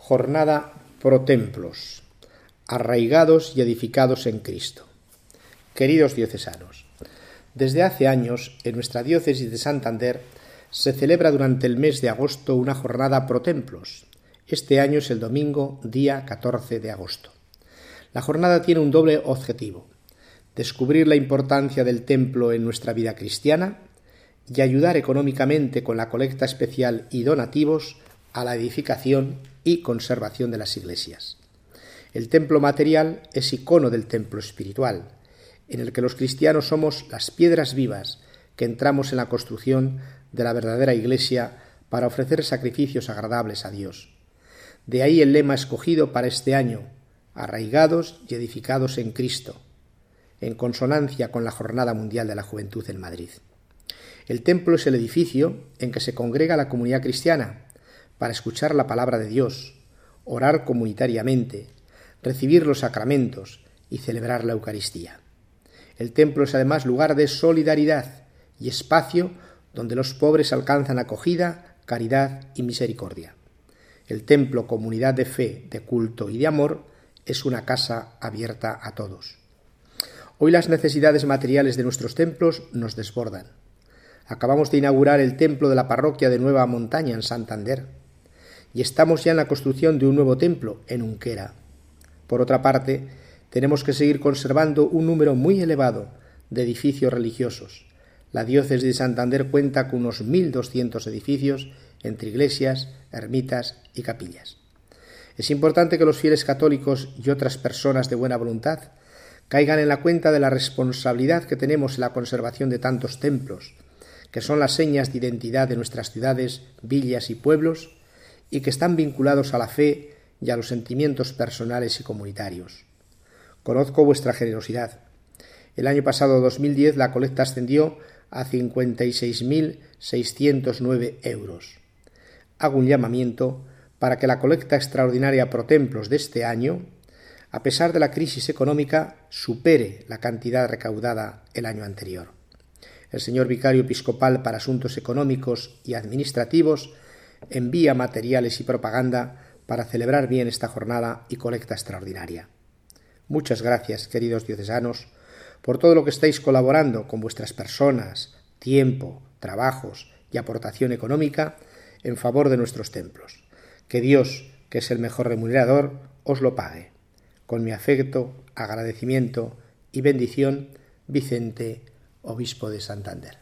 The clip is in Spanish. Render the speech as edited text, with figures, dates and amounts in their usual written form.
Jornada pro templos, arraigados y edificados en Cristo. Queridos diocesanos, desde hace años en nuestra diócesis de Santander se celebra durante el mes de agosto una jornada pro templos. Este año es el domingo, día 14 de agosto. La jornada tiene un doble objetivo: descubrir la importancia del templo en nuestra vida cristiana y ayudar económicamente con la colecta especial y donativos a la edificación y conservación de las iglesias. El templo material es icono del templo espiritual, en el que los cristianos somos las piedras vivas que entramos en la construcción de la verdadera iglesia para ofrecer sacrificios agradables a Dios. De ahí el lema escogido para este año: arraigados y edificados en Cristo, en consonancia con la Jornada Mundial de la Juventud en Madrid. El templo es el edificio en que se congrega la comunidad cristiana para escuchar la palabra de Dios, orar comunitariamente, recibir los sacramentos y celebrar la Eucaristía. El templo es además lugar de solidaridad y espacio donde los pobres alcanzan acogida, caridad y misericordia. El templo, comunidad de fe, de culto y de amor, es una casa abierta a todos. Hoy las necesidades materiales de nuestros templos nos desbordan. Acabamos de inaugurar el templo de la parroquia de Nueva Montaña en Santander y estamos ya en la construcción de un nuevo templo en Unquera. Por otra parte, tenemos que seguir conservando un número muy elevado de edificios religiosos. La diócesis de Santander cuenta con unos 1.200 edificios entre iglesias, ermitas y capillas. Es importante que los fieles católicos y otras personas de buena voluntad caigan en la cuenta de la responsabilidad que tenemos en la conservación de tantos templos, que son las señas de identidad de nuestras ciudades, villas y pueblos, y que están vinculados a la fe y a los sentimientos personales y comunitarios. Conozco vuestra generosidad. El año pasado, 2010, la colecta ascendió a 56.609 euros. Hago un llamamiento para que la colecta extraordinaria pro templos de este año, a pesar de la crisis económica, supere la cantidad recaudada el año anterior. El señor vicario episcopal para asuntos económicos y administrativos envía materiales y propaganda para celebrar bien esta jornada y colecta extraordinaria. Muchas gracias, queridos diocesanos, por todo lo que estáis colaborando con vuestras personas, tiempo, trabajos y aportación económica en favor de nuestros templos. Que Dios, que es el mejor remunerador, os lo pague. Con mi afecto, agradecimiento y bendición, Vicente, obispo de Santander.